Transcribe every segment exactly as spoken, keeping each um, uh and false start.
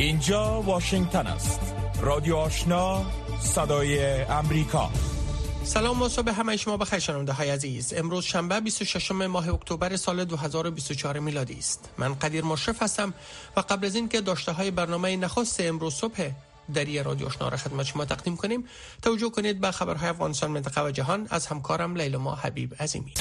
اینجا واشنگتن است. رادیو آشنا، صدای امریکا. سلام و صبح همه شما بخیر شنونده های عزیز. امروز شنبه بیست و ششم ماه اکتبر سال دو هزار و بیست و چهار میلادی است. من قدیر مشرف هستم و قبل از این که داشته های برنامه نخست امروز صبح دری رادیو آشنا را خدمت شما تقدیم کنیم، توجه کنید به خبرهای افغانستان، منطقه و جهان از همکارم لیلا حبیب عظیمی.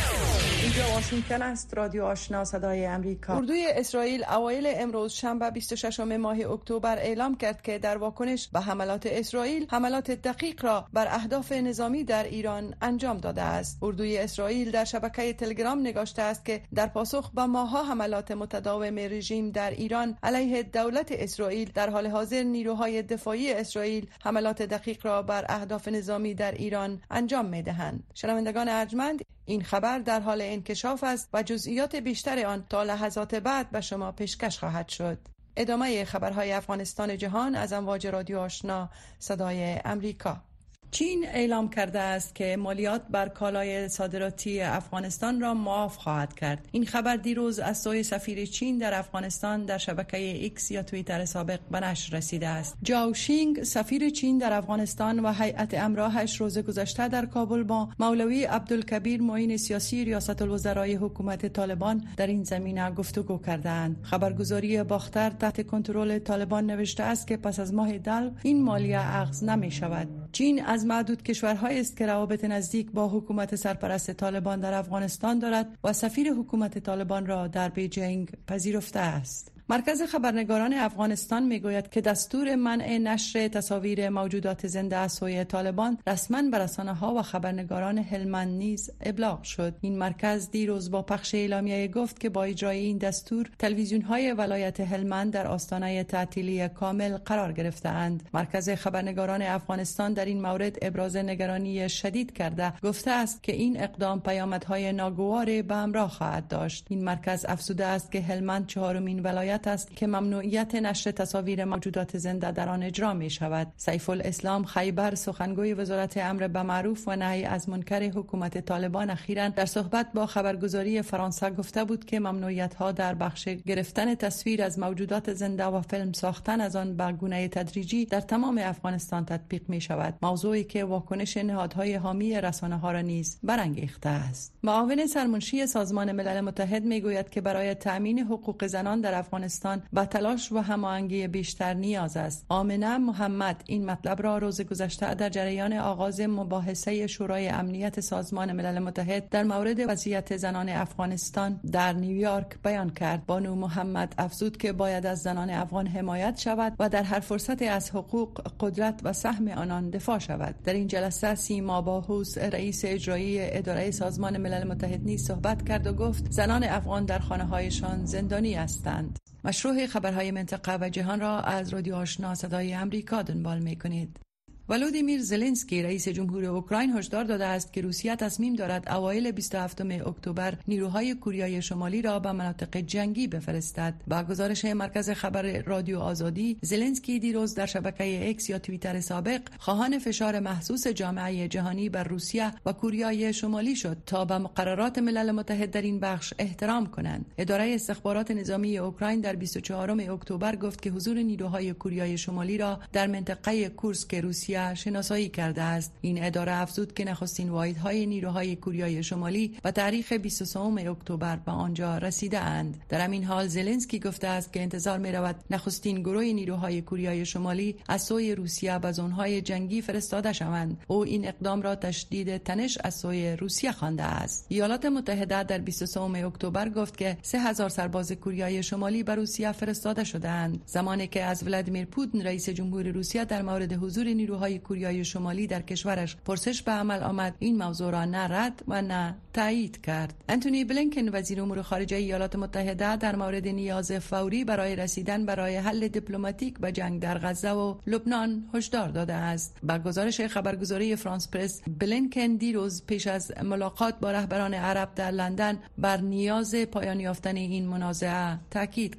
اینجا واشنگتن است. رادیو آشنا، صدای امریکا. اردوی اسرائیل اوایل امروز شنبه بیست و ششم ماه اکتبر اعلام کرد که در واکنش به حملات اسرائیل حملات دقیق را بر اهداف نظامی در ایران انجام داده است. اردوی اسرائیل در شبکه تلگرام نگاشته است که در پاسخ به ماها حملات متداوم رژیم در ایران علیه دولت اسرائیل، در حال حاضر نیروهای دفاعی اسرائیل حملات دقیق را بر اهداف نظامی در ایران انجام می‌دهند. شنوندگان ارجمند، این خبر در حال انکشاف است و جزئیات بیشتر آن تا لحظات بعد به شما پیشکش خواهد شد. ادامه خبرهای افغانستان جهان از امواج رادیو آشنا، صدای امریکا. چین اعلام کرده است که مالیات بر کالای صادراتی افغانستان را معاف خواهد کرد. این خبر دیروز از سوی سفیر چین در افغانستان در شبکه ایکس یا توییتر سابق به نشر رسیده است. جاو شینگ، سفیر چین در افغانستان و هیئت امراهش روز گذشته در کابل با مولوی عبدالکبیر معین سیاسی ریاست الوزرای حکومت طالبان در این زمینه گفتگو کردند. خبرگزاری باختر تحت کنترل طالبان نوشته است که پس از ماه دلو این مالیه اخذ نمی شود. چین از معدود کشورهایی است که روابط نزدیک با حکومت سرپرست طالبان در افغانستان دارد و سفیر حکومت طالبان را در بیجینگ پذیرفته است. مرکز خبرنگاران افغانستان میگوید که دستور منع نشر تصاویر موجودات زنده از سوی طالبان رسما به رسانه‌ها و خبرنگاران هلمند نیز ابلاغ شد. این مرکز دیروز با پخش اعلامیه گفت که با اجرای این دستور تلویزیون‌های ولایت هلمند در آستانه تعطیلی کامل قرار گرفته‌اند. مرکز خبرنگاران افغانستان در این مورد ابراز نگرانی شدید کرده گفته است که این اقدام پیامدهای ناگوار به همراه خواهد داشت. این مرکز افزوده است که هلمند چهارمین ولایت است که ممنوعیت نشر تصاویر موجودات زنده در آن اجرا می شود. سیف الاسلام خیبر، سخنگوی وزارت امر به معروف و نهی از منکر حکومت طالبان، اخیراً در صحبت با خبرگزاری فرانسه گفته بود که ممنوعیت ها در بخش گرفتن تصویر از موجودات زنده و فیلم ساختن از آن به گونه تدریجی در تمام افغانستان تطبیق می شود، موضوعی که واکنش نهادهای حامی رسانه ها را نیز برانگیخته است. معاون سرمنشی سازمان ملل متحد می گوید که برای تأمین حقوق زنان در افغانستان با تلاش و هماهنگی بیشتر نیاز است. آمنه محمد این مطلب را روز گذشته در جریان آغاز مباحثه شورای امنیت سازمان ملل متحد در مورد وضعیت زنان افغانستان در نیویورک بیان کرد. بانو محمد افزود که باید از زنان افغان حمایت شود و در هر فرصت از حقوق، قدرت و سهم آنان دفاع شود. در این جلسه سیما باهوس، رئیس اجرایی اداره سازمان ملل متحد نیز صحبت کرد و گفت زنان افغان در خانه‌هایشان زندانی هستند. مشروع خبرهای منطقه و جهان را از رادیو آشنا، صدای امریکا دنبال می‌کنید. ولودیمیر زلنسکی، رئیس جمهور اوکراین، هشدار داده است که روسیه تصمیم دارد اوایل بیست و هفتم اکتبر نیروهای کوریای شمالی را به مناطق جنگی بفرستد. با گزارش مرکز خبر رادیو آزادی، زلنسکی دیروز در شبکه ایکس یا توییتر سابق خواهان فشار محسوس جامعه جهانی بر روسیه و کوریای شمالی شد تا به مقررات ملل متحد در این بخش احترام کنند. اداره استخبارات نظامی اوکراین در بیست و چهارم اکتبر گفت که حضور نیروهای کوریای شمالی را در منطقه کورسک روسیه شناسایی کرده است. این اداره افزود که نخستین واحدهای نیروهای کوریای شمالی و تاریخ بیست و سوم اکتبر به آنجا رسیده اند. در همین حال زلنسکی گفته است که انتظار می رود نخستین گروه نیروهای کوریای شمالی از سوی روسیه به زونهای جنگی فرستاده شوند. او این اقدام را تشدید تنش از سوی روسیه خوانده است. ایالات متحده در بیست و سوم اکتبر گفت که سه هزار سرباز کوریای شمالی به روسیه فرستاده شدند، زمانی که از ولادیمیر پوتین، رئیس جمهور روسیه، در مورد حضور نیروهای کوریای شمالی در کشورش پرسش به عمل آمد، این موضوع را نه رد و نه تایید کرد. انتونی بلینکن، وزیر امور خارجه ایالات متحده، در مورد نیاز فوری برای رسیدن برای حل دیپلماتیک به جنگ در غزه و لبنان هشدار داده است. با گزارش خبرگزاری فرانس پرس، بلینکن دیروز پیش از ملاقات با رهبران عرب در لندن بر نیاز پایان یافتن این منازعه تاکید کرد.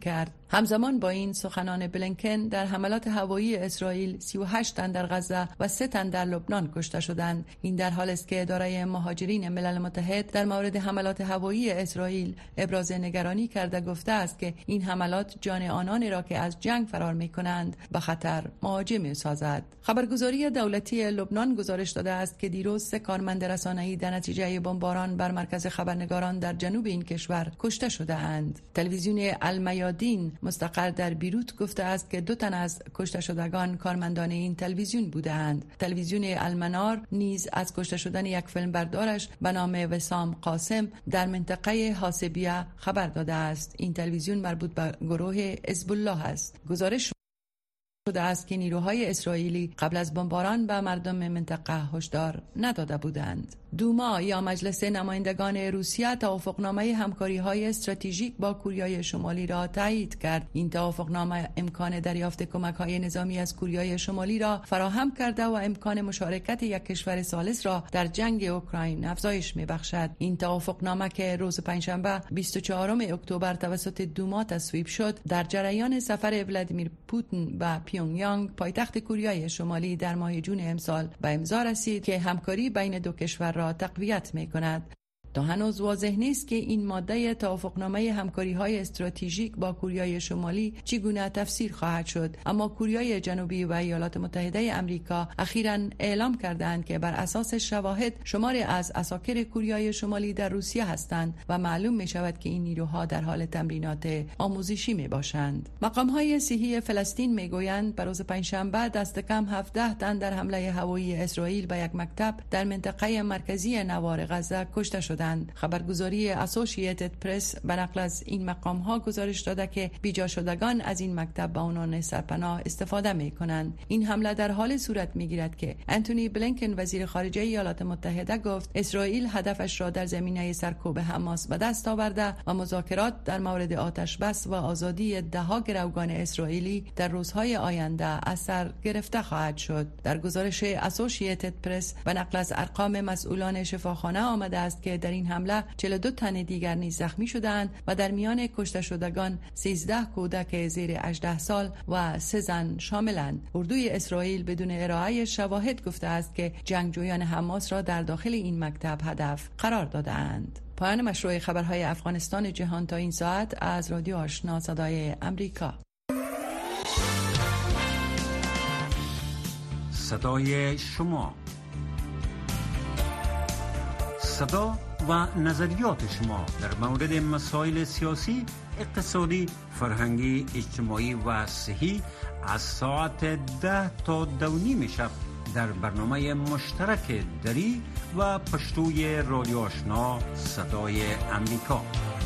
همزمان با این سخنان بلینکن در حملات هوایی اسرائیل سی و هشت تن در غزه و سه تن در لبنان کشته شدند. این در حالی است که اداره مهاجرین ملل متحد در مورد حملات هوایی اسرائیل ابراز نگرانی کرده گفته است که این حملات جان آنانی را که از جنگ فرار می‌کنند به خطر مواجه می‌سازد. خبرگزاری دولتی لبنان گزارش داده است که دیروز سه کارمند رسانه‌ای در نتیجه بمباران بر مرکز خبرنگاران در جنوب این کشور کشته شده‌اند. تلویزیون المیادین مستقر در بیروت گفته است که دو تن از کشته شدگان کارمندان این تلویزیون بودند. تلویزیون المنار نیز از کشته شدن یک فیلمبردارش به نام وسام قاسم در منطقه حاسبیه خبر داده است. این تلویزیون مربوط به گروه حزب الله است. گزارش شده است که نیروهای اسرائیلی قبل از بمباران به مردم منطقه هشدار نداده بودند. دوما یا مجلس نمایندگان روسیه توافقنامه همکاری‌های استراتژیک با کوریای شمالی را تایید کرد. این توافقنامه امکان دریافت کمک‌های نظامی از کوریای شمالی را فراهم کرده و امکان مشارکت یک کشور ثالث را در جنگ اوکراین افزایش می‌بخشد. این توافقنامه که روز پنجشنبه بیست و چهارم اکتبر توسط دوما تصویب شد، در جریان سفر ولادیمیر پوتین به پیونگیانگ پایتخت کوریای شمالی در ماه جون امسال به امضا رسید که همکاری بین دو کشور را تقویت می کند. تا هنوز واضح نیست که این ماده توافقنامه همکاری‌های استراتژیک با کوریای شمالی چگونه تفسیر خواهد شد، اما کوریای جنوبی و ایالات متحده آمریکا اخیراً اعلام کردند که بر اساس شواهد شماری از عساکر کوریای شمالی در روسیه هستند و معلوم می شود که این نیروها در حال تمرینات آموزشی می باشند. مقام‌های صحی فلسطین می گویند بر روز پنجشنبه دست کم هفده تن در حمله هوایی اسرائیل به یک مکتب در منطقه مرکزی نوار غزه کشته شدند. خبرگزاری اسوسییتد پرس به نقل از این مقام ها گزارش داده که بیجا شدگان از این مکتب به عنوان سرپناه استفاده می کنند. این حمله در حال صورت می گیرد که انتونی بلینکن وزیر خارجه ایالات متحده گفت اسرائیل هدفش را در زمینه سرکوب حماس به دست آورده و مذاکرات در مورد آتش بس و آزادی دهها گروگان اسرائیلی در روزهای آینده اثر گرفته خواهد شد. در گزارش اسوسییتد پرس به نقل از ارقام مسئولان شفاخانه آمده است که در این حمله چهل و دو تن دیگر نیز زخمی شدند و در میان کشته شدگان سیزده کودک زیر هجده سال و سه زن شاملند. اردوی اسرائیل بدون ارائه شواهد گفته است که جنگجویان حماس را در داخل این مکتب هدف قرار دادند. پایان مشروع خبرهای افغانستان جهان تا این ساعت از رادیو آشنا صدای امریکا. صدای شما، صدا و نظریات شما در مورد مسائل سیاسی، اقتصادی، فرهنگی، اجتماعی و صحی از ساعت ده تا دو نیم شب در برنامه مشترک دری و پشتوی رادیو آشنا صدای امریکا.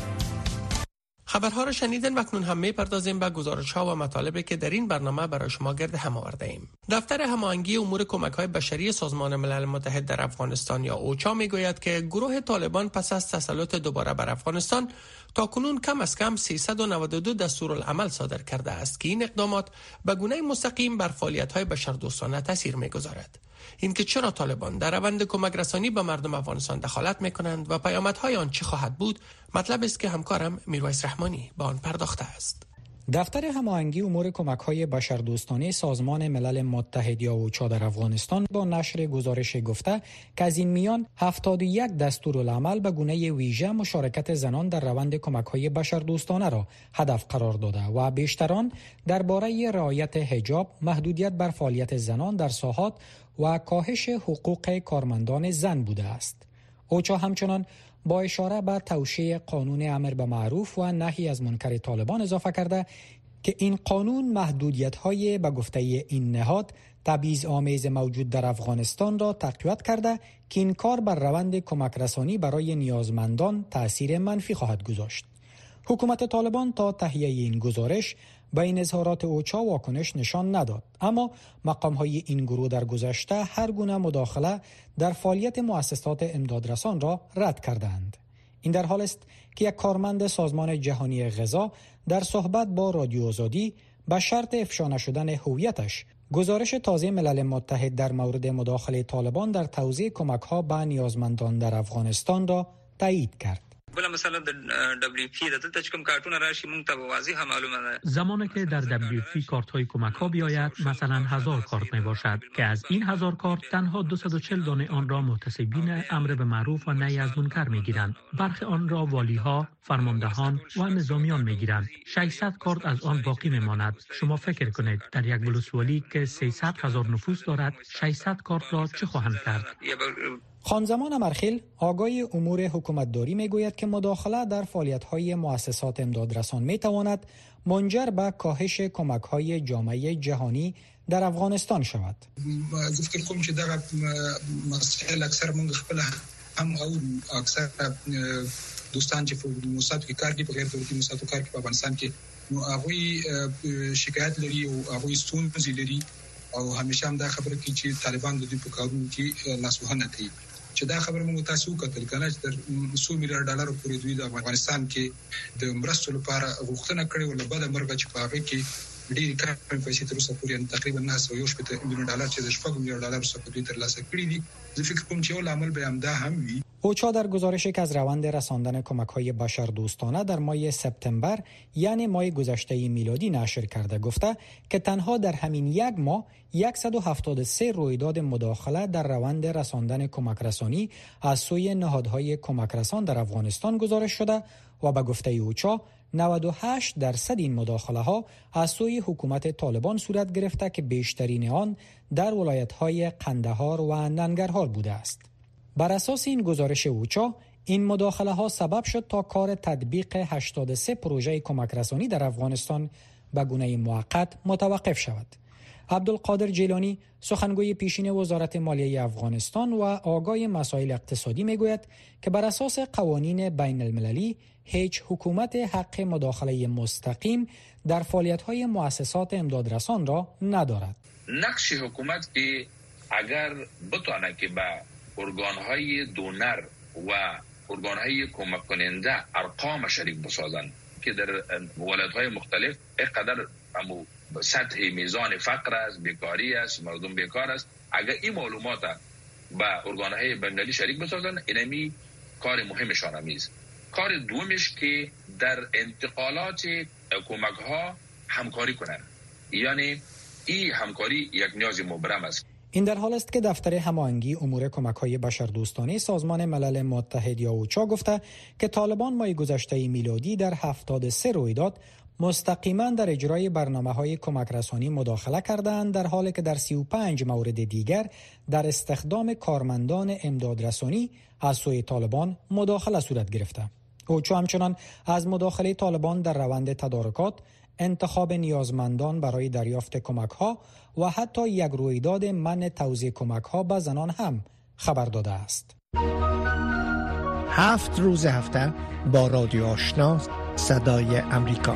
خبرها را شنیدن و اکنون هم می‌پردازیم به گزارش‌ها و مطالبی که در این برنامه برای شما گرد هم آورده ایم. دفتر هماهنگی امور کمک‌های بشری سازمان ملل متحد در افغانستان یا اوچا می‌گوید که گروه طالبان پس از تسلط دوباره بر افغانستان تاکنون کم از کم سیصد و نود و دو دستورالعمل صادر کرده است که این اقدامات به گونه مستقیم بر فعالیت‌های بشردوستانه تاثیر می‌گذارد. اینکه چرا طالبان در روند کمک رسانی به مردم افغانستان دخالت می‌کنند و پیامدهای آن چه خواهد بود، مطلب است که همکارم میرویس رحمانی با آن پرداخته است. دفتر هماهنگی امور کمک‌های بشردوستانه سازمان ملل متحد یا اوچا در افغانستان با نشر گزارش گفته که از این میان هفتاد و یک دستورالعمل به گونه ویژه مشارکت زنان در روند کمک‌های بشردوستانه را هدف قرار داده و بیشتران درباره رعایت حجاب، محدودیت بر فعالیت زنان در ساحات و کاهش حقوق کارمندان زن بوده است. اوچا همچنان با اشاره به توشیح قانون امر به معروف و نهی از منکر طالبان اضافه کرده که این قانون محدودیت‌های به گفته این نهاد تبعیض آمیز موجود در افغانستان را تقویت کرده که این کار بر روند کمک رسانی برای نیازمندان تأثیر منفی خواهد گذاشت. حکومت طالبان تا تهیه این گزارش به این اظهارات اوچا واکنش نشان نداد، اما مقام‌های این گروه در گذشته هر گونه مداخله در فعالیت مؤسسات امدادرسان را رد کردند. این در حال است که یک کارمند سازمان جهانی غذا در صحبت با رادیو آزادی به شرط افشا نشدن هویتش گزارش تازه ملل متحد در مورد مداخله طالبان در توزیع کمک‌ها به نیازمندان در افغانستان را تایید کرد. بل مثلا د دبلیو پی د دلته کوم کارتونه راشي مونږ ته واضحه معلومه ده. زمانی که در دبلیو پی کارت های کمک ها بیاید مثلا هزار کارت می باشد که از این هزار کارت تنها دویست و چهل دانه آن را محتسبین امر به معروف و نهی از منکر می گیرند. برخی آن را والی ها، فرماندهان و نظامیان می گیرند. ششصد کارت از آن باقی می ماند. شما فکر کنید در یک ولسوالی که سیصد هزار نفوس دارد ششصد کارت را چه خواهند کرد؟ خانزمان امرخیل آگای امور حکومتداری میگوید که مداخله در فعالیت‌های مؤسسات امدادرسان میتواند منجر به کاهش کمک‌های جامعه جهانی در افغانستان شود. زه فکر کوم چې دا مسائل اکثر موږ خپل هم او اکثر دوستان چې په موسساتو کې کار کوي په غیر دولتي موسساتو کار کوي په افغانستان کې نو هغه شکایت لري او هغه ستونزې لري او همیشه هم دا خبره کوي چې طالبان د دې په کارونو کې لاسوهنه کوي. چې دا خبره موږ تاسو کتل کنه چې تر څو میلیارډ ډالر پورې دوی د افغانستان کې د مرستو لپاره غوښتنه کړې او له بده مرګه چې په هغه کې ډېر کم پیسې تر اوسه پورې تقریبا نه سو یو شپږ میلیون ډالر چې د شپږ میلیون ډالر څخه دوی ترلاسه کړي دي. زه فکر کوم چې یو عامل به هم دا هم وي. اوچا در گزارشی که از روند رساندن کمک‌های بشردوستانه در ماه سپتامبر یعنی ماه گذشته میلادی نشر کرده گفته که تنها در همین یک ماه صد و هفتاد و سه رویداد مداخله در روند رساندن کمک رسانی از سوی نهادهای کمک رسان در افغانستان گزارش شده و به گفته اوچا نود و هشت درصد این مداخله ها از سوی حکومت طالبان صورت گرفته که بیشترین آن در ولایت‌های قندهار و ننگرهار بوده است. بر اساس این گزارش اوچا این مداخله ها سبب شد تا کار تطبیق هشتاد و سه پروژه کمک رسانی در افغانستان به گونه موقت متوقف شود. عبدالقادر جیلانی سخنگوی پیشین وزارت مالیه افغانستان و آگای مسائل اقتصادی میگوید که بر اساس قوانین بین المللی هیچ حکومت حق مداخله مستقیم در فعالیت‌های مؤسسات امدادرسان را ندارد. نقش حکومت که اگر بتونه که به ارگان‌های دونر و ارگان‌های کمک کننده ارقام شریک بسازند که در ولایت‌های مختلف اینقدر همو سطح میزان فقر است، بیکاری است، مردم بیکار است، اگر این معلومات به ارگان‌های بین‌المللی شریک بسازن اینمی کار مهمشان همیست. کار دومش که در انتقالات کمک‌ها همکاری کنند، یعنی این همکاری یک نیاز مبرم است. این در حال است که دفتر هماهنگی امور کمک‌های بشردوستانه سازمان ملل متحد یا اوچا گفته که طالبان ماه گذشته میلادی در هفتاد و سه رویداد مستقیما در اجرای برنامه‌های کمک رسانی مداخله کردند، در حالی که در سی و پنج مورد دیگر در استخدام کارمندان امدادرسانی از سوی طالبان مداخله صورت گرفته. اوچا همچنان از مداخله طالبان در روند تدارکات، انتخاب نیازمندان برای دریافت کمک‌ها و حتی یک رویداد منع توزیع کمک‌ها به زنان هم خبر داده است. هفت روز هفته با رادیو آشنا صدای امریکا.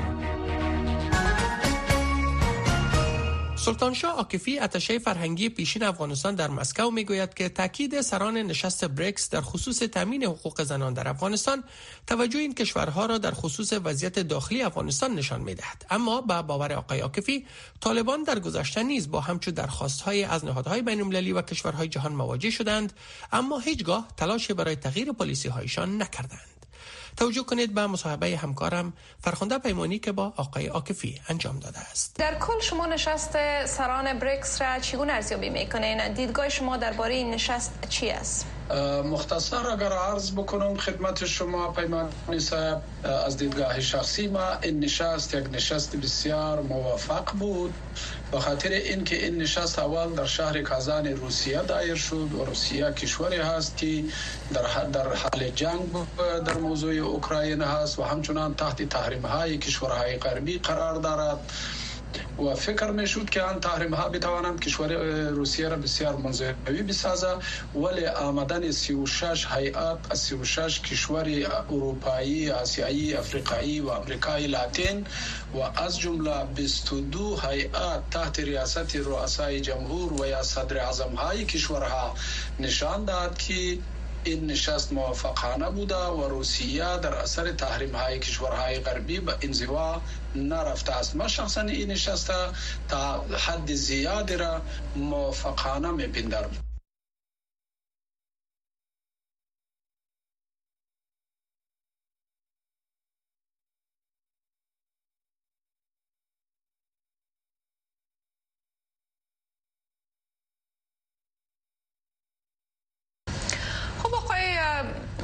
سلطان شاه عاکفی اتشه فرهنگی پیشین افغانستان در مسکو میگوید که تاکید سران نشست بریکس در خصوص تامین حقوق زنان در افغانستان توجه این کشورها را در خصوص وضعیت داخلی افغانستان نشان میدهد. اما با باور آقای عاکفی طالبان در گذشته نیز با همچون درخواست‌های از نهادهای بین‌المللی و کشورهای جهان مواجه شدند، اما هیچگاه تلاشی برای تغییر پالیسی‌هایشان نکردند. توجه کنید به مصاحبه همکارم فرخنده پیمانی که با آقای عاکفی انجام داده است. در کل شما نشست سران بریکس را چگونه ارزیابی میکنین؟ دیدگاه شما درباره این نشست چی است؟ مختصر اگر عرض بکنم خدمت شما پیمانی صاحب، از دیدگاه شخصی ما این نشست یک نشست بسیار موفق بود، به خاطر اینکه این نشست اول در شهر کازان روسیه دایر شد و روسیه کشوری هست که در در حال جنگ در موضوع اوکراین هست و همچنان تحت تحریم های کشورهای غربی قرار دارد و فکر میشد که آن تحریم ها بتوانند کشور روسیه را بسیار منزوی بسازه، ولی آمدن سی و شش هیئت از سی و شش کشور اروپایی، آسیایی، افریقایی و امریکای لاتین و از جمله بیست و دو هیئت تحت ریاست رؤسای جمهور و یا صدر اعظم های کشورها نشان داد که این نشست موفقانه بوده و روسیه در اثر تحریم های کشورهای غربی به انزوا نرفته است. من شخصا این نشست تا حد زیادی را موفقانه می‌پندارم.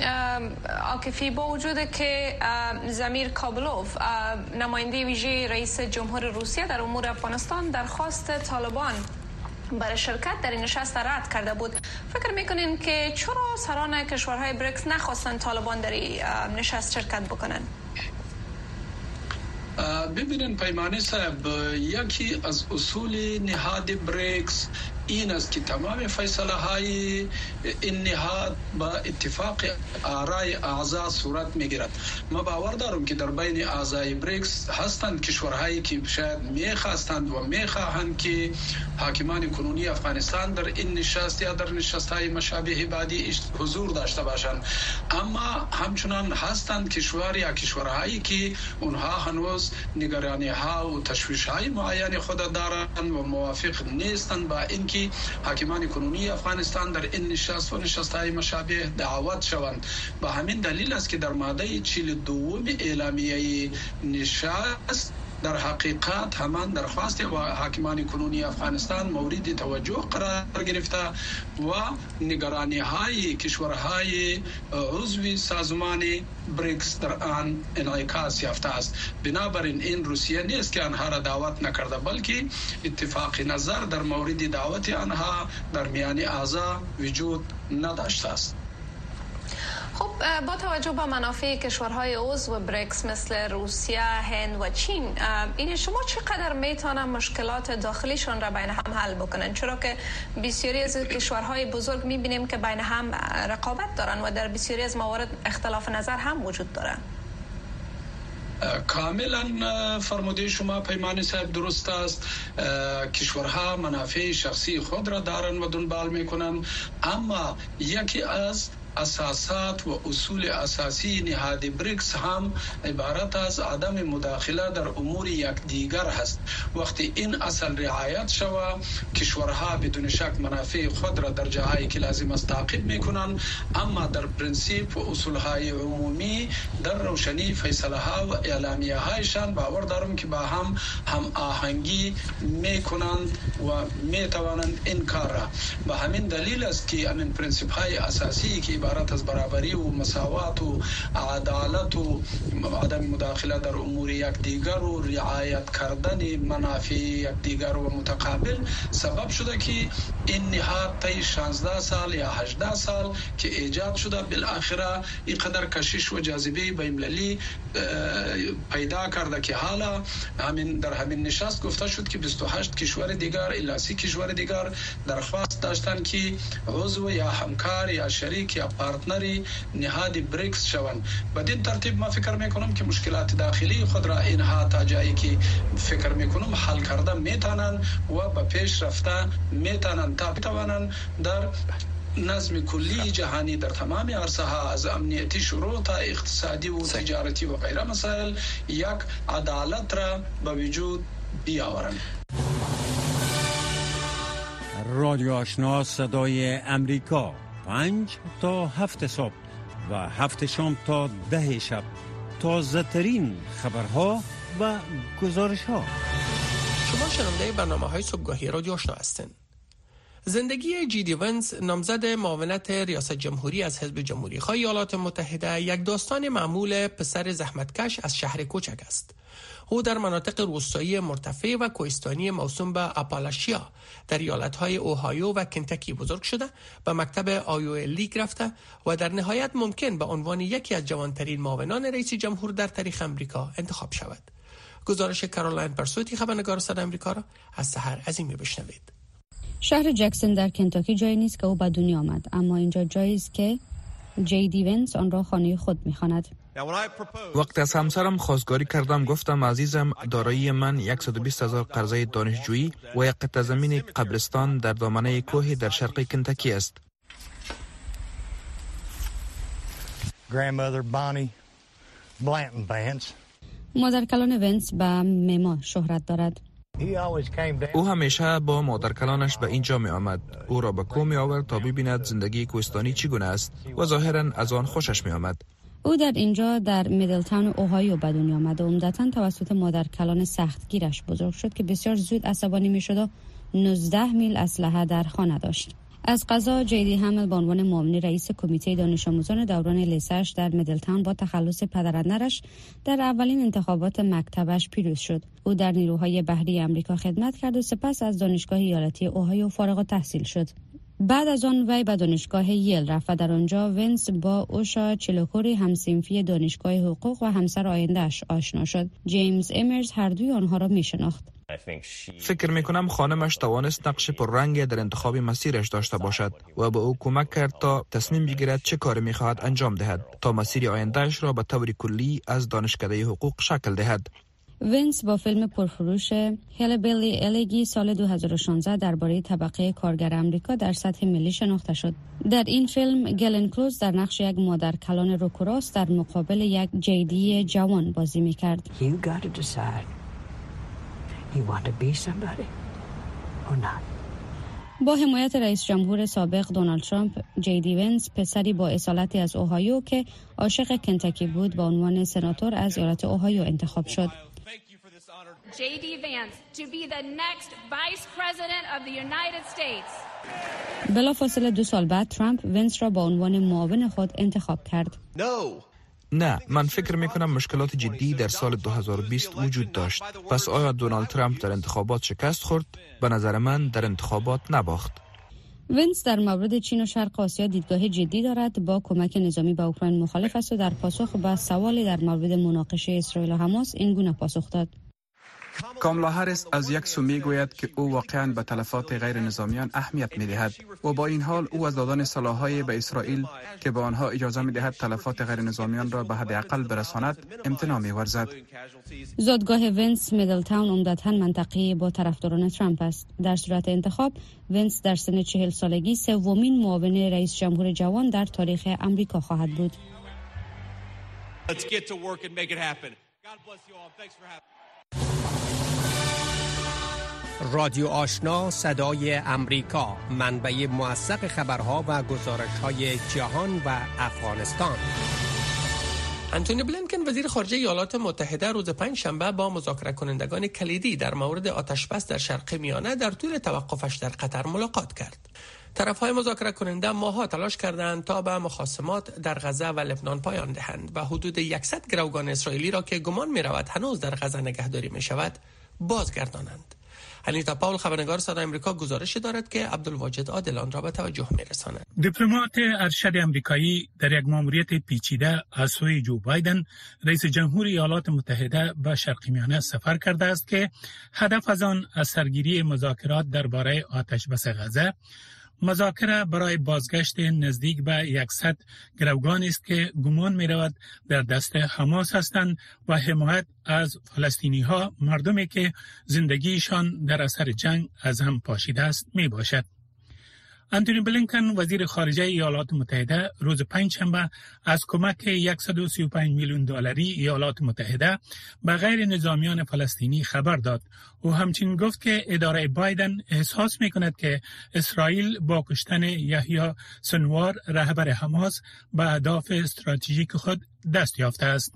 عاکفی با وجود که زمیر کابلوف نماینده ویژه رئیس جمهور روسیه در امور افغانستان درخواست طالبان برای شرکت در این نشست رد کرده بود، فکر میکنین که چرا سران کشورهای بریکس نخواستن طالبان در این نشست شرکت بکنن؟ ببینن پیمانی صاحب، یکی از اصول نهاد بریکس این است که تمام فیصله های این نهاد با اتفاق آرای اعضا صورت میگیرد. ما باور دارم که در بین اعضای بریکس هستند کشورهایی که شاید میخواستند و میخواهند که حاکمان کنونی افغانستان در این نشست یا در نشست های مشابه بعدی حضور داشته باشند، اما همچنان هستند کشور یا کشورهایی که اونها هنوز نگرانی ها و تشویش های معین خود دارند و موافق نیستند با این که حاکمان کنونی افغانستان در این نشست و نشست‌های مشابه دعوت شوند. با همین دلیل است که در ماده چهل و دو اعلامیه نشست در حقیقت همان درخواست و حاکمان کنونی افغانستان مورد توجه قرار گرفته و نگرانی های کشورهای عضو سازمان بریکس در آن انعکاس یافته است. بنابراین این روسیه نیست که آنها را دعوت نکرده، بلکه اتفاق نظر در مورد دعوت آنها در میان اعضا وجود نداشته است. خب با توجه به منافع کشورهای عضو بریکس مثل روسیه، هند و چین، این شما چقدر میتونن مشکلات داخلیشون را بین هم حل بکنن؟ چرا که بسیاری از کشورهای بزرگ میبینیم که بین هم رقابت دارن و در بسیاری از موارد اختلاف نظر هم وجود دارن. کاملا فرموده شما پیمانی صاحب درست است. کشورها منافع شخصی خود را دارن و دنبال میکنن، اما یکی از اساسات و اصول اساسی نهاد بریکس هم عبارت از عدم مداخله در امور یکدیگر هست. وقتی این اصل رعایت شود، کشورها بدون شک منافع خود را در جاهایی که لازم است تعقیب میکنند، اما در پرنسیپ و اصولهای عمومی در روشنی فیصله ها و اعلامیه هایشان باور دارم که با هم هم آهنگی میکنند و میتوانند این کار را. به همین دلیل است که این پرنسیپ های اساسی که عبارت از برابری و مساوات و عدالت و عدم مداخله در امور یکدیگر و رعایت کردن منافع یکدیگر و متقابل سبب شده که این نهاد طی شانزده سال یا هجده سال که ایجاد شده بالاخره اینقدر کشش و جاذبه بین‌المللی پیدا کرده که حالا همین در همین نشست گفته شد که بیست و هشت کشور دیگر الی سی کشور دیگر درخواست داشتن که عضو یا همکار یا شریک یا پارتنری نهاد بریکس شوند. بدین ترتیب ما فکر میکنم که مشکلات داخلی خود را اینها تا جایی که فکر میکنم حل کرده میتونن و به پیش رفته میتونن تا بتوانن در نظم کلی جهانی در تمام عرصه ها از امنیتی شروع تا اقتصادی و تجارتی و غیره مسائل یک عدالت را به وجود بیاورند. رادیو آشنا صدای امریکا، پنج تا هفت صبح و هفت شام تا ده شب، تازه ترین خبرها و گزارش ها. شما شنونده برنامه های صبحگاهی رادیو آشنا هستین. زندگی جی.دی. ونس، نامزد معاونت ریاست جمهوری از حزب جمهوری خواه ایالات متحده، یک داستان معمول پسر زحمتکش از شهر کوچک است. او در مناطق روستایی مرتفع و کوهستانی موسوم به آپالاشیا در ایالت‌های اوهایو و کنتاکی بزرگ شده، به مکتب آیو لیگ رفته و در نهایت ممکن به عنوان یکی از جوانترین معاونان رئیس جمهور در تاریخ امریکا انتخاب شود. گزارش کارولین پرسوتی، خبرنگار صدای امریکا، را از سحر عظیمی بشنوید. شهر جکسون در کنتاکی جایی نیست که او به دنیا آمد، اما اینجا جایی است که جی.دی. ونس آن را خانه خود می‌خواند. وقتی از همسرم خواستگاری کردم گفتم عزیزم، دارایی من صد و بیست هزار قرضه دانشجویی و یک قطعه زمین قبرستان در دامنه کوه در شرق کنتاکی است. مادر کلان ونس به مما شهرت دارد. او همیشه با مادر کلانش به اینجا می آمد. او را به کوه می آورد تا ببیند زندگی کوهستانی چگونه است و ظاهرا از آن خوشش می آمد. او در اینجا در میدلتاون اوهایو به دنیا آمد و عمدتاً توسط مادر کلان سختگیرش بزرگ شد که بسیار زود عصبانی می شد و نوزده میل اسلحه در خانه داشت. از قضا جیدی همل به عنوان معاون رئیس کمیته دانش آموزان دوران لیسه‌اش در میدلتاون با تخلص پدراندرش در اولین انتخابات مکتبش پیروز شد. او در نیروهای بحری آمریکا خدمت کرد و سپس از دانشگاه ایالتی اوهایو فارغ التحصیل شد. بعد از آن وی به دانشگاه ییل رفت و در آنجا ونس با اوشا چلوکوری همصنفی دانشگاه حقوق و همسر آینده‌اش آشنا شد. جیمز امرز هر دوی آنها را می‌شناخت. فکر میکنم خانمش توانست نقش پررنگی در انتخاب مسیرش داشته باشد و به او کمک کرد تا تصمیم بگیرد چه کاری میخواهد انجام دهد تا مسیر آیندهش را به طور کلی از دانشکده حقوق شکل دهد. ونس با فیلم پرفروش هیلبیلی الگی سال دو هزار و شانزده درباره طبقه کارگر آمریکا در سطح ملی شناخته شد. در این فیلم گلن کلوز در نقش یک مادر کلان روکراس در مقابل یک جیدی جوان بازی میکرد. You want to be somebody or not. با حمایت رئیس جمهور سابق دونالد ترامپ، جیدی ونس پسری با اصالتی از اوهایو که عاشق کنتاکی بود به عنوان سناتور از ایالت اوهایو انتخاب شد. جی دی Vance to be the next vice president of the United States. بلافاصله دو سال بعد ترامپ ونس را به عنوان معاون خود انتخاب کرد. No. نه، من فکر میکنم مشکلات جدی در سال دو هزار و بیست وجود داشت. پس آیا دونالد ترامپ در انتخابات شکست خورد؟ به نظر من در انتخابات نباخت. ونس در مورد چین و شرق آسیا دیدگاه جدی دارد. با کمک نظامی به اوکراین مخالف است و در پاسخ به سوالی در مورد مناقشه اسرائیل و حماس این گونه پاسخ داد: کامالا هریس از یک سو میگوید که او واقعا به تلفات غیر نظامیان اهمیت میدهد و با این حال او از دادن سلاح‌های به اسرائیل که به آنها اجازه میدهد تلفات غیر نظامیان را به حداقل برساند امتناع می‌ورزد. زادگاه ونس میدلتاون عمدتاً منطقه‌ای با طرفداران ترامپ است. در صورت انتخاب ونس در سن چهل سالگی سومین معاون رئیس جمهور جوان در تاریخ آمریکا خواهد بود. رادیو آشنا صدای امریکا، منبع موثق خبرها و گزارش‌های جهان و افغانستان. انتونی بلینکن وزیر خارجه ایالات متحده روز پنج شنبه با مذاکره کنندگان کلیدی در مورد آتشبس در شرق میانه در طول توقفش در قطر ملاقات کرد. طرف‌های مذاکره کننده ماه‌ها تلاش کردند تا به مخاصمات در غزه و لبنان پایان دهند و حدود صد گروگان اسرائیلی را که گمان می‌رود هنوز در غزه نگهداری می‌شود بازگردانند. انیتا پاول خبرنگار صدای آمریکا گزارش دارد که عبدالواجد عادلان را به توجه می‌رساند. دیپلمات ارشد آمریکایی در یک ماموریت پیچیده از سوی جو بایدن رئیس جمهور ایالات متحده به شرق میانه سفر کرده است که هدف از آن از سرگیری مذاکرات درباره آتشبس غزه، مذاکره برای بازگشت نزدیک به صد گروگان است که گمان می رود در دست حماس هستند و حمایت از فلسطینی ها، مردمی که زندگیشان در اثر جنگ از هم پاشیده است می باشد. انتونی بلینکن وزیر خارجه ایالات متحده روز پنجشنبه از کمک صد و سی و پنج میلیون دلاری ایالات متحده به غیر نظامیان فلسطینی خبر داد. او همچنین گفت که اداره بایدن احساس می‌کند که اسرائیل با کشتن یحیی سنوار رهبر حماس به اهداف استراتژیک خود دست یافته است.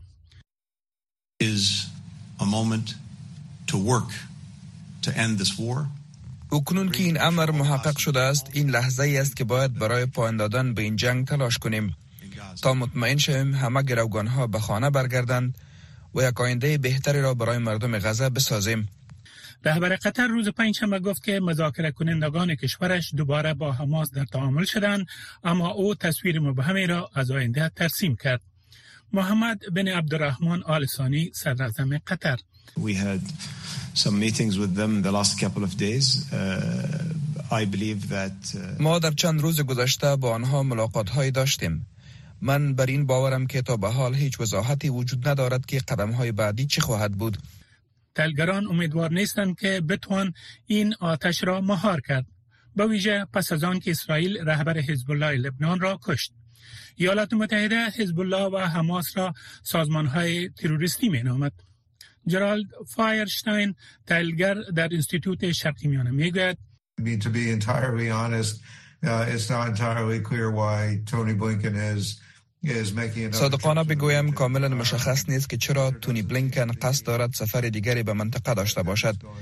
is a moment to work to end this war. اکنون که این امر محقق شده است، این لحظه ای است که باید برای پایان دادن به این جنگ تلاش کنیم تا مطمئن شویم همه گروگان‌ها به خانه برگردند و یک آینده بهتری را برای مردم غزه بسازیم. رهبر قطر روز پنجشنبه گفت که مذاکره کنندگان کشورش دوباره با حماس در تعامل شدند، اما او تصویر مبهمی را از آینده ترسیم کرد. محمد بن عبدالرحمن آل ثانی صدر اعظم قطر: We had some meetings with them the last couple of days. Uh, I believe that uh... ما در چند روز گذشته با آنها ملاقات‌هایی داشتیم. من بر این باورم که تا به حال هیچ وضاحتی وجود ندارد که قدم‌های بعدی چه خواهد بود. تحلیلگران امیدوار نیستند که بتوان این آتش را مهار کرد، به ویژه پس از آن که اسرائیل رهبر حزب الله لبنان را کشت. ایالات متحده حزب الله و حماس را سازمان‌های تروریستی می‌نامد. جرالد فایرشتاین تحلیلگر در انستیتوت شرق میانه میگوید: To be entirely honest, uh, it's not entirely clear why Tony Blinken is is making. صادقانه بگویم کاملا مشخص نیست که چرا تونی بلینکن قصد دارد سفر دیگری به منطقه داشته باشد.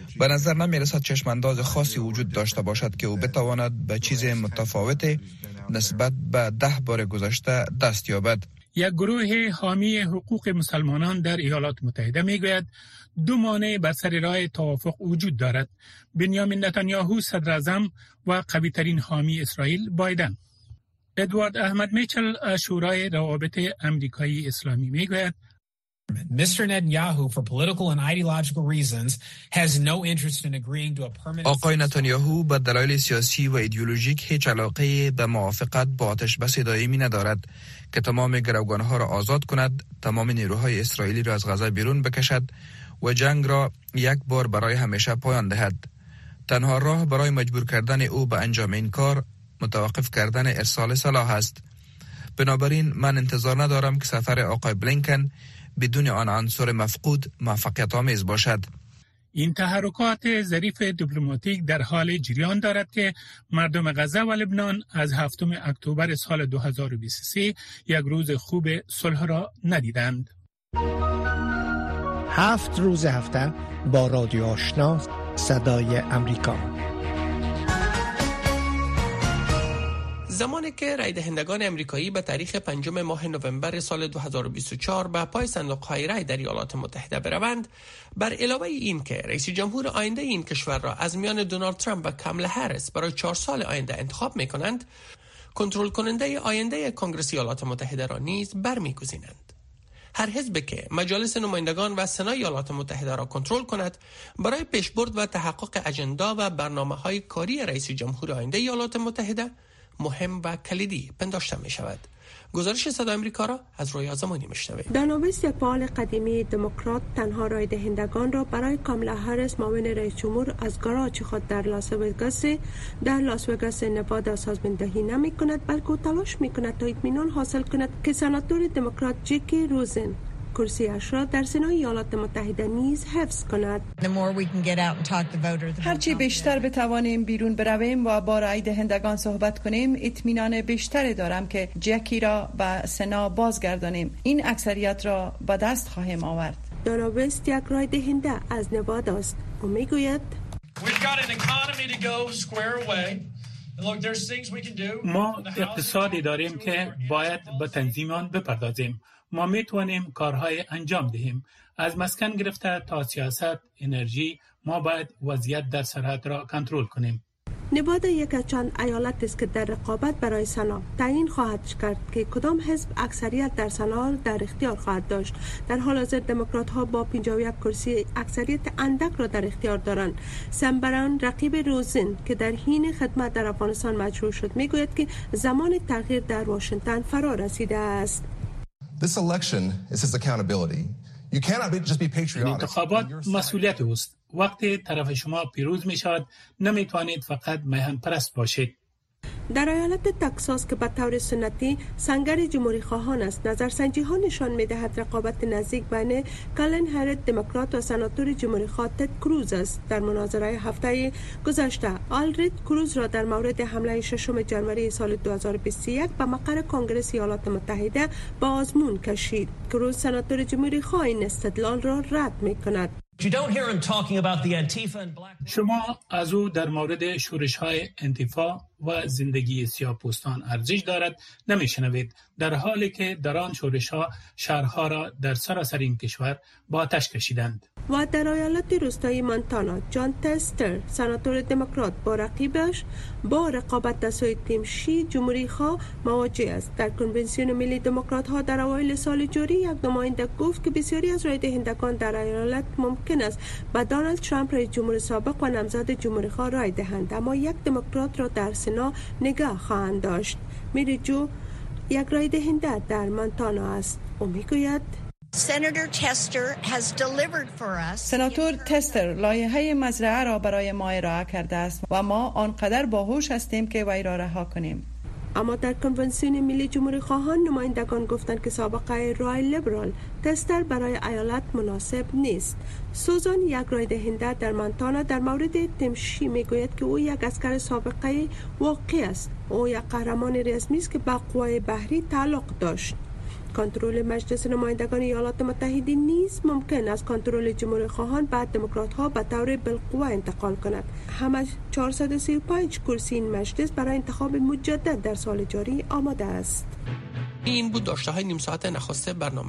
به نظر نمی رسد چشمانداز خاصی وجود داشته باشد که او بتواند به چیز متفاوت نسبت به ده بار گذشته دست یابد. یک گروه حامی حقوق مسلمانان در ایالات متحده میگوید دو مانع بر سر راه توافق وجود دارد: بنیامین نتانیاهو صدر اعظم و قوی ترین حامی اسرائیل بایدن. ادوارد احمد میچل از شورای روابط امریکایی اسلامی میگوید Mister Netanyahu, for political and ideological reasons, has no interest in agreeing to a permanent. آقای نتانیاهو به دلایل سیاسی و ایدئولوژیک هیچ علاقه به موافقت با آتش بس دائمی ندارد که تمام گروگانها را آزاد کند، تمام نیروهای اسرائیلی را از غزه بیرون بکشد و جنگ را یک بار برای همیشه پایان دهد. تنها راه برای مجبور کردن او به انجام این کار متوقف کردن ارسال سلاح است. بنابراین من انتظار ندارم که سفر آقای بلینکن بدون آن عنصر مفقود موفقیت آمیز باشد. این تحرکات ظریف دیپلماتیک در حال جریان دارد که مردم غزه و لبنان از هفتم اکتبر سال دو هزار و بیست و سه یک روز خوب صلح را ندیدند. هفت روز هفته با رادیو آشنا صدای امریکا. زمانی که رای دهندگان امریکایی به تاریخ پنجم ماه نوامبر سال دو هزار و بیست و چهار به پای صندوق‌های رای در ایالات متحده بروند، بر علاوه این که رئیس جمهور آینده این کشور را از میان دونالد ترامپ و کاملا هریس برای چهار سال آینده انتخاب می‌کنند، کنترل کننده آینده کنگره ایالات متحده را نیز برمی‌گزینند. هر حزبی که مجالس نمایندگان و سنای ایالات متحده را کنترل کند، برای پیشبرد و تحقق اجندا و برنامه‌های کاری رئیس جمهور آینده ایالات متحده مهم و کلیدی پنداشته می شود. گزارش صدای امریکا را از رویا زمانی میشنوید. داناویس، یک فعال قدیمی دموکرات، تنها رای دهندگان را برای کاملا هریس معاون رئیس جمهور از گاراژ خود در لاس وگاس در لاس وگاس نوادا سازماندهی نمی کند، بلکه تلاش می کند تا اطمینان حاصل کند که سناتور دموکرات جکی روزن کرسیش را در سنای ایالات متحده نیز حفظ کند. هرچی بیشتر بتوانیم بیرون برویم و با رای دهندگان صحبت کنیم، اطمینان بیشتری دارم که جکی را به سنا بازگردانیم. این اکثریت را به دست خواهیم آورد. دانا وست یک رای دهنده از نوادا است و میگوید ما اقتصادی داریم که باید به تنظیمان بپردازیم. ما میتوانیم کارهای انجام دهیم. از مسکن گرفته تا سیاست، انرژی، ما باید وضعیت در سرحد را کنترل کنیم. نوادا یک از چند ایالت است که در رقابت برای سنا تعیین خواهد کرد که کدام حزب اکثریت در سنا در اختیار خواهد داشت. در حال حاضر دموکرات ها با پنجاه و یک کرسی اکثریت اندک را در اختیار دارند. سم براون، رقیب روزن که در حین خدمت در افغانستان مجروح شد، میگوید که زمان تغییر در واشنگتن فرا رسیده است. This election is his accountability. You cannot be, just be patriotic. انتخابات مسئولیت است. وقتی طرف شما پیروز می شود، نمی توانید فقط میهن پرست باشید. در ایالت تکساس که به طور سنتی سنگر جمهوری خواهان است، نظرسنجی ها نشان می دهد رقابت نزدیک بین کالن هریس دموکرات و سناتور جمهوری خواه تد کروز است. در مناظره هفته گذشته، آلرید کروز را در مورد حمله ششم ژانویه سال دو هزار و بیست و یک به مقر کنگره ایالات متحده به آزمون کشید. کروز سناتور جمهوری خواه این استدلال را رد می کند. شما از او در مورد شورش‌های انتیفا و زندگی سیاه‌پوستان ارزش دارد نمی‌شنوید، در حالی که در آن شورش‌ها شهرها را در سراسر این کشور با آتش کشیدند. و در ایالت روستایی مونتانا، جان تستر سناتور دموکرات با رقیبش با رقابت در سوی تیم شی جمهوری خواه مواجه است. در کنونسیون ملی دموکرات‌ها در اوایل سال جاری یک نماینده گفت که بسیاری از رای دهندگان در ایالت ممکن است به دونالد ترامپ رئیس جمهور سابق و نامزد جمهوری خواه رای دهند، اما یک دموکرات را در سنا نگاه خواهند داشت. میری جو یک رای دهنده در مونتانا است و میگوید سناتور تستر لایحه مزرعه را برای ما ارائه کرده است و ما آنقدر باهوش هستیم که وی را رها کنیم. اما در کنونسیون ملی جمهوری خواهان نمایندگان گفتند که سابقه رای لیبرال تستر برای ایالت مناسب نیست. سوزان، یک رای دهنده در مونتانا، در مورد تمشی میگوید که او یک اسکر سابقه واقعی است. او یک قهرمان رسمی است که به قوای بحری تعلق داشت. کنترل مجلس نمایندگان ایالات متحده نیز ممکن است کنترل جمهوری خواهان به دموکرات ها به طور بالقوه انتقال کند. همه چهارصد و سی و پنج کرسی این مجلس برای انتخاب مجدد در سال جاری آماده است. این بود داشته های نیم ساعت نخست برنامه